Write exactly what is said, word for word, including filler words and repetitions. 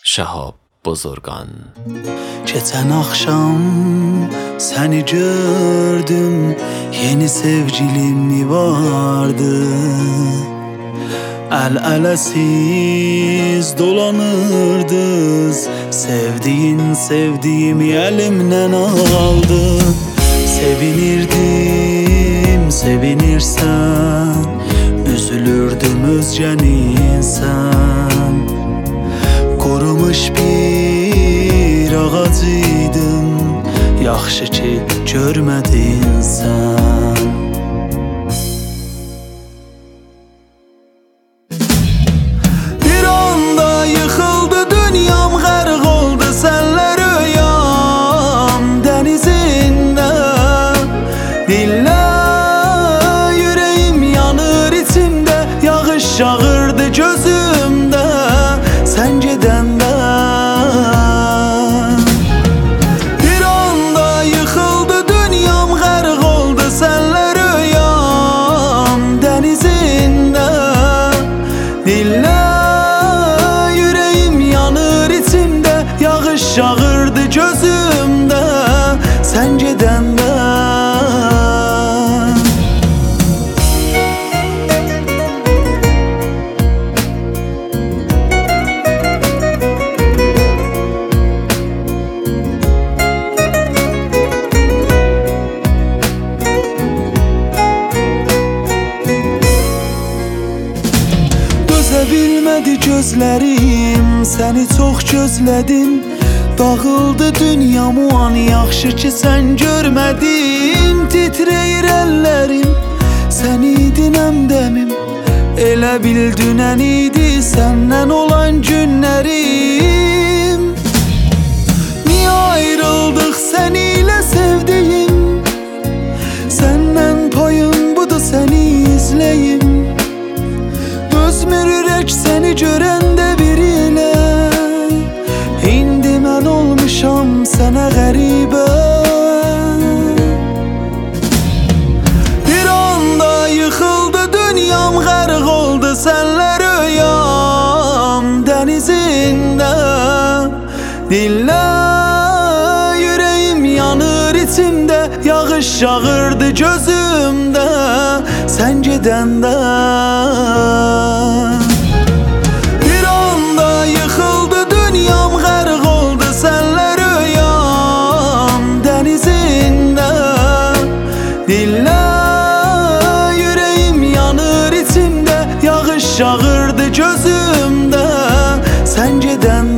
Şahab Bozorgan. Geçen akşam seni gördüm, yeni sevgilim mi vardı? El ele siz dolanırdız, sevdiğin sevdiğimi elimden aldı. Sevinirdim sevinirsen, üzülürdüm özgen insan. Korumuş bir ağacıydım, yaxşı ki görmedin sen. Bir anda yıkıldı dünyam, gərq oldu senler rüyam denizinde. Dinle yüreğim yanır içimde, yağış yağırdı gözümde sen gidende. Bir anda yıkıldı dünyam, gərq oldu senler rüyam denizinde. Dinle yüreğim yanır içimde, yağış yağırdı gözümde sen gidende. Bilmedi gözlerim, seni çok gözledim. Dağıldı dünyam o an, yaxşı ki sen görmedim. Titreyir ellerim, sen idin əmdəmim. Elə bil dünən idi senden olan günlerim. Niye ayrıldık seniyle sevdiğim? Senden payım budur, seni izleyim. Dözmür ürək seni görəndə bir ilə. İndi mən olmuşam sənə qəribə. Bir anda yıkıldı dünyam, gərq oldu senler rüyam denizinde. Dinle yüreğim yanır içimde, yağış yağırdı gözümde sen gidende. Bir anda yıkıldı dünyam, gərq oldu senler rüyam denizinde. Dinle yüreğim yanır içimde, yağış yağırdı gözümde sen gidende.